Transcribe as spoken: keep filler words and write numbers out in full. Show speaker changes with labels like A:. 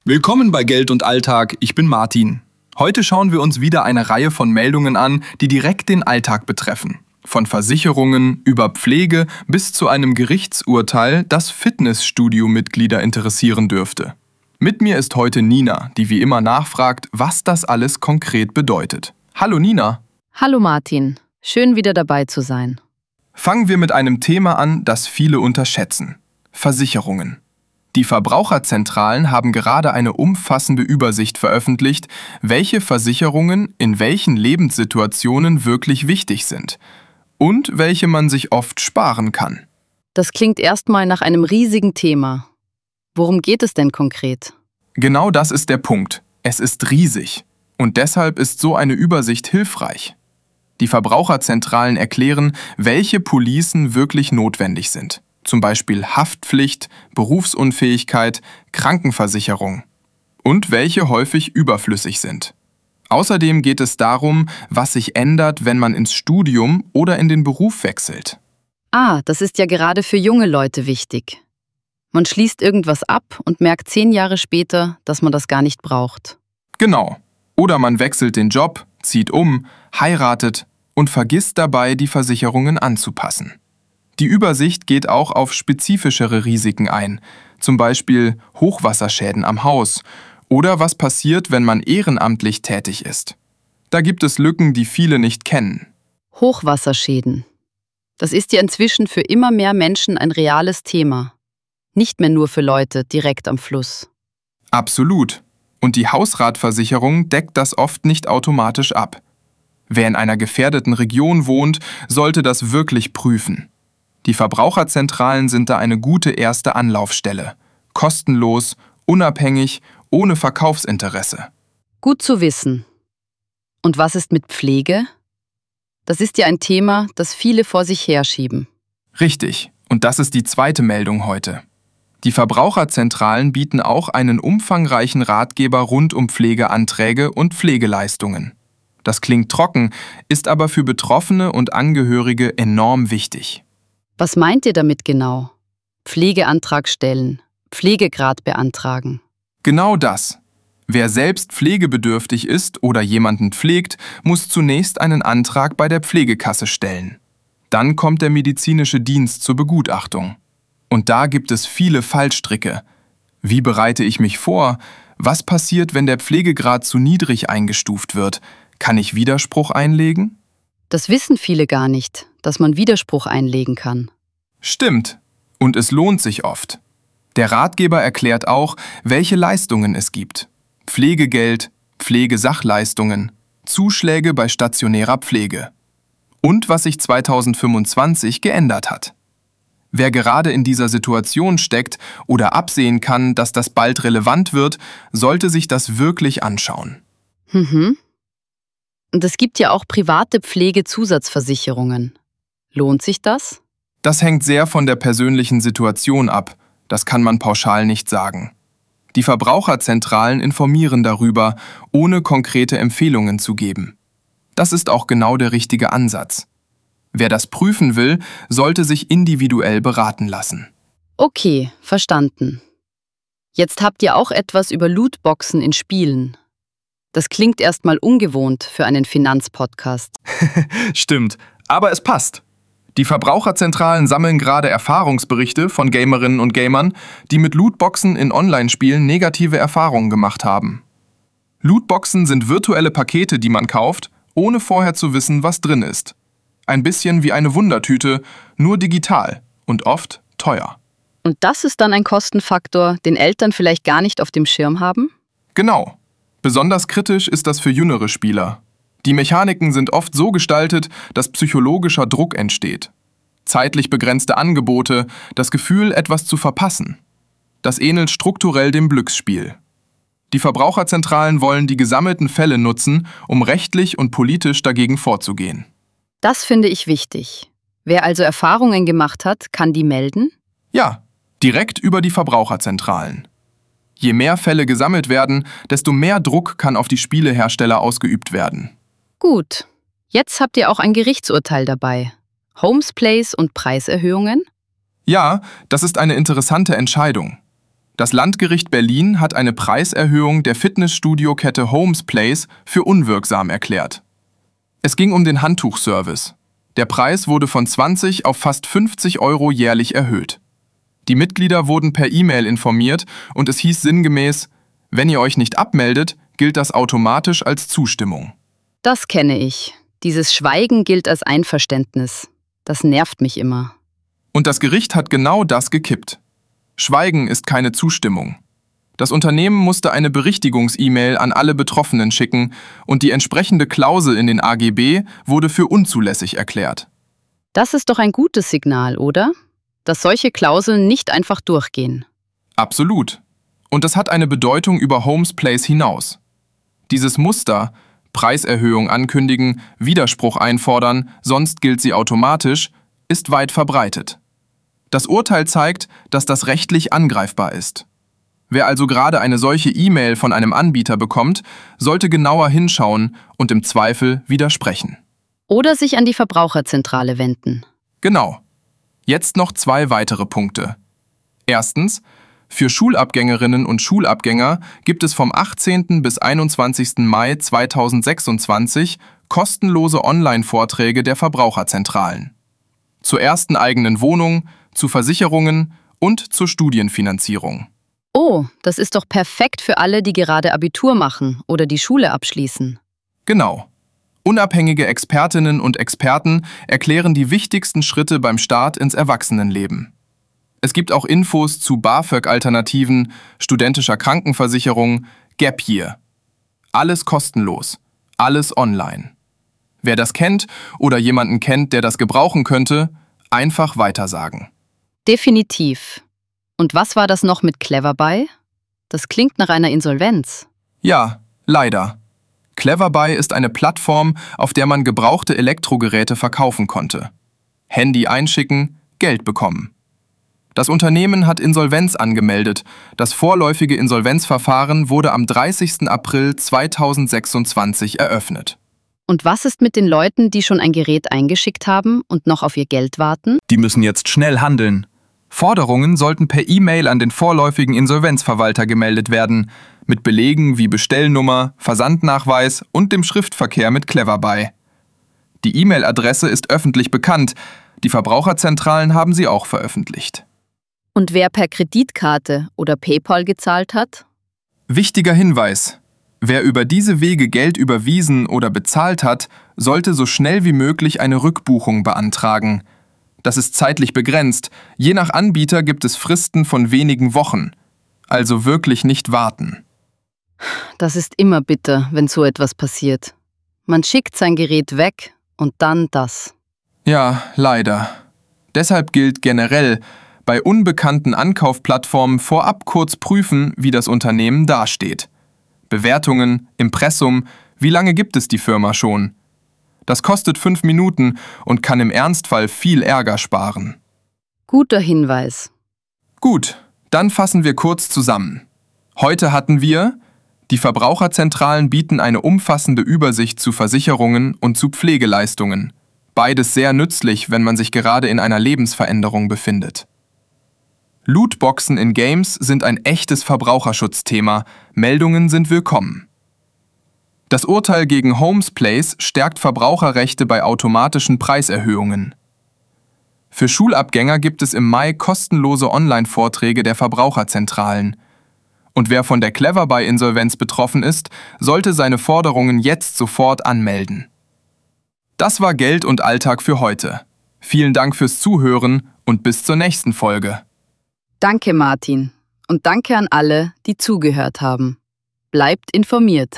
A: Willkommen bei Geld und Alltag, ich bin Martin. Heute schauen wir uns wieder eine Reihe von Meldungen an, die direkt den Alltag betreffen. Von Versicherungen über Pflege bis zu einem Gerichtsurteil, das Fitnessstudio-Mitglieder interessieren dürfte. Mit mir ist heute Nina, die wie immer nachfragt, was das alles konkret bedeutet. Hallo Nina.
B: Hallo Martin, schön wieder dabei zu sein.
A: Fangen wir mit einem Thema an, das viele unterschätzen: Versicherungen. Die Verbraucherzentralen haben gerade eine umfassende Übersicht veröffentlicht, welche Versicherungen in welchen Lebenssituationen wirklich wichtig sind und welche man sich oft sparen kann.
B: Das klingt erstmal nach einem riesigen Thema. Worum geht es denn konkret?
A: Genau das ist der Punkt. Es ist riesig. Und deshalb ist so eine Übersicht hilfreich. Die Verbraucherzentralen erklären, welche Policen wirklich notwendig sind. Zum Beispiel Haftpflicht, Berufsunfähigkeit, Krankenversicherung. Und welche häufig überflüssig sind. Außerdem geht es darum, was sich ändert, wenn man ins Studium oder in den Beruf wechselt.
B: Ah, das ist ja gerade für junge Leute wichtig. Man schließt irgendwas ab und merkt zehn Jahre später, dass man das gar nicht braucht.
A: Genau. Oder man wechselt den Job, zieht um, heiratet und vergisst dabei, die Versicherungen anzupassen. Die Übersicht geht auch auf spezifischere Risiken ein, zum Beispiel Hochwasserschäden am Haus oder was passiert, wenn man ehrenamtlich tätig ist. Da gibt es Lücken, die viele nicht kennen.
B: Hochwasserschäden. Das ist ja inzwischen für immer mehr Menschen ein reales Thema. Nicht mehr nur für Leute direkt am Fluss.
A: Absolut. Und die Hausratversicherung deckt das oft nicht automatisch ab. Wer in einer gefährdeten Region wohnt, sollte das wirklich prüfen. Die Verbraucherzentralen sind da eine gute erste Anlaufstelle. Kostenlos, unabhängig, ohne Verkaufsinteresse.
B: Gut zu wissen. Und was ist mit Pflege? Das ist ja ein Thema, das viele vor sich herschieben.
A: Richtig. Und das ist die zweite Meldung heute. Die Verbraucherzentralen bieten auch einen umfangreichen Ratgeber rund um Pflegeanträge und Pflegeleistungen. Das klingt trocken, ist aber für Betroffene und Angehörige enorm wichtig.
B: Was meint ihr damit genau? Pflegeantrag stellen, Pflegegrad beantragen.
A: Genau das. Wer selbst pflegebedürftig ist oder jemanden pflegt, muss zunächst einen Antrag bei der Pflegekasse stellen. Dann kommt der medizinische Dienst zur Begutachtung. Und da gibt es viele Fallstricke. Wie bereite ich mich vor? Was passiert, wenn der Pflegegrad zu niedrig eingestuft wird? Kann ich Widerspruch einlegen?
B: Das wissen viele gar nicht, dass man Widerspruch einlegen kann.
A: Stimmt. Und es lohnt sich oft. Der Ratgeber erklärt auch, welche Leistungen es gibt. Pflegegeld, Pflegesachleistungen, Zuschläge bei stationärer Pflege. Und was sich zweitausendfünfundzwanzig geändert hat. Wer gerade in dieser Situation steckt oder absehen kann, dass das bald relevant wird, sollte sich das wirklich anschauen.
B: Mhm. Und es gibt ja auch private Pflegezusatzversicherungen. Lohnt sich das?
A: Das hängt sehr von der persönlichen Situation ab. Das kann man pauschal nicht sagen. Die Verbraucherzentralen informieren darüber, ohne konkrete Empfehlungen zu geben. Das ist auch genau der richtige Ansatz. Wer das prüfen will, sollte sich individuell beraten lassen.
B: Okay, verstanden. Jetzt habt ihr auch etwas über Lootboxen in Spielen. Das klingt erstmal ungewohnt für einen Finanzpodcast.
A: Stimmt, aber es passt. Die Verbraucherzentralen sammeln gerade Erfahrungsberichte von Gamerinnen und Gamern, die mit Lootboxen in Online-Spielen negative Erfahrungen gemacht haben. Lootboxen sind virtuelle Pakete, die man kauft, ohne vorher zu wissen, was drin ist. Ein bisschen wie eine Wundertüte, nur digital und oft teuer.
B: Und das ist dann ein Kostenfaktor, den Eltern vielleicht gar nicht auf dem Schirm haben?
A: Genau. Besonders kritisch ist das für jüngere Spieler. Die Mechaniken sind oft so gestaltet, dass psychologischer Druck entsteht. Zeitlich begrenzte Angebote, das Gefühl, etwas zu verpassen. Das ähnelt strukturell dem Glücksspiel. Die Verbraucherzentralen wollen die gesammelten Fälle nutzen, um rechtlich und politisch dagegen vorzugehen.
B: Das finde ich wichtig. Wer also Erfahrungen gemacht hat, kann die melden?
A: Ja, direkt über die Verbraucherzentralen. Je mehr Fälle gesammelt werden, desto mehr Druck kann auf die Spielehersteller ausgeübt werden.
B: Gut. Jetzt habt ihr auch ein Gerichtsurteil dabei. Homes Place und Preiserhöhungen?
A: Ja, das ist eine interessante Entscheidung. Das Landgericht Berlin hat eine Preiserhöhung der Fitnessstudio-Kette Homes Place für unwirksam erklärt. Es ging um den Handtuchservice. Der Preis wurde von zwanzig auf fast fünfzig Euro jährlich erhöht. Die Mitglieder wurden per E-Mail informiert und es hieß sinngemäß, wenn ihr euch nicht abmeldet, gilt das automatisch als Zustimmung.
B: Das kenne ich. Dieses Schweigen gilt als Einverständnis. Das nervt mich immer.
A: Und das Gericht hat genau das gekippt. Schweigen ist keine Zustimmung. Das Unternehmen musste eine Berichtigungs-E-Mail an alle Betroffenen schicken und die entsprechende Klausel in den A G B wurde für unzulässig erklärt.
B: Das ist doch ein gutes Signal, oder? Dass solche Klauseln nicht einfach durchgehen.
A: Absolut. Und das hat eine Bedeutung über Homes Place hinaus. Dieses Muster, Preiserhöhung ankündigen, Widerspruch einfordern, sonst gilt sie automatisch, ist weit verbreitet. Das Urteil zeigt, dass das rechtlich angreifbar ist. Wer also gerade eine solche E-Mail von einem Anbieter bekommt, sollte genauer hinschauen und im Zweifel widersprechen.
B: Oder sich an die Verbraucherzentrale wenden.
A: Genau. Jetzt noch zwei weitere Punkte. Erstens, für Schulabgängerinnen und Schulabgänger gibt es vom achtzehnten bis einundzwanzigsten Mai zweitausendsechsundzwanzig kostenlose Online-Vorträge der Verbraucherzentralen. Zur ersten eigenen Wohnung, zu Versicherungen und zur Studienfinanzierung.
B: Oh, das ist doch perfekt für alle, die gerade Abitur machen oder die Schule abschließen.
A: Genau. Unabhängige Expertinnen und Experten erklären die wichtigsten Schritte beim Start ins Erwachsenenleben. Es gibt auch Infos zu BAföG-Alternativen, studentischer Krankenversicherung, Gap Year. Alles kostenlos, alles online. Wer das kennt oder jemanden kennt, der das gebrauchen könnte, einfach weitersagen.
B: Definitiv. Und was war das noch mit Cleverbuy? Das klingt nach einer Insolvenz.
A: Ja, leider. Cleverbuy ist eine Plattform, auf der man gebrauchte Elektrogeräte verkaufen konnte. Handy einschicken, Geld bekommen. Das Unternehmen hat Insolvenz angemeldet. Das vorläufige Insolvenzverfahren wurde am dreißigsten April zweitausendsechsundzwanzig eröffnet.
B: Und was ist mit den Leuten, die schon ein Gerät eingeschickt haben und noch auf ihr Geld warten?
C: Die müssen jetzt schnell handeln. Forderungen sollten per E-Mail an den vorläufigen Insolvenzverwalter gemeldet werden, mit Belegen wie Bestellnummer, Versandnachweis und dem Schriftverkehr mit Cleverbuy. Die E-Mail-Adresse ist öffentlich bekannt, die Verbraucherzentralen haben sie auch veröffentlicht.
B: Und wer per Kreditkarte oder PayPal gezahlt hat?
A: Wichtiger Hinweis: Wer über diese Wege Geld überwiesen oder bezahlt hat, sollte so schnell wie möglich eine Rückbuchung beantragen. Das ist zeitlich begrenzt. Je nach Anbieter gibt es Fristen von wenigen Wochen. Also wirklich nicht warten.
B: Das ist immer bitter, wenn so etwas passiert. Man schickt sein Gerät weg und dann das.
A: Ja, leider. Deshalb gilt generell, bei unbekannten Ankaufplattformen vorab kurz prüfen, wie das Unternehmen dasteht. Bewertungen, Impressum, wie lange gibt es die Firma schon? Das kostet fünf Minuten und kann im Ernstfall viel Ärger sparen.
B: Guter Hinweis.
A: Gut, dann fassen wir kurz zusammen. Heute hatten wir: Die Verbraucherzentralen bieten eine umfassende Übersicht zu Versicherungen und zu Pflegeleistungen. Beides sehr nützlich, wenn man sich gerade in einer Lebensveränderung befindet. Lootboxen in Games sind ein echtes Verbraucherschutzthema. Meldungen sind willkommen. Das Urteil gegen Homes Place stärkt Verbraucherrechte bei automatischen Preiserhöhungen. Für Schulabgänger gibt es im Mai kostenlose Online-Vorträge der Verbraucherzentralen. Und wer von der Cleverbuy-Insolvenz betroffen ist, sollte seine Forderungen jetzt sofort anmelden. Das war Geld und Alltag für heute. Vielen Dank fürs Zuhören und bis zur nächsten Folge.
B: Danke, Martin. Und danke an alle, die zugehört haben. Bleibt informiert.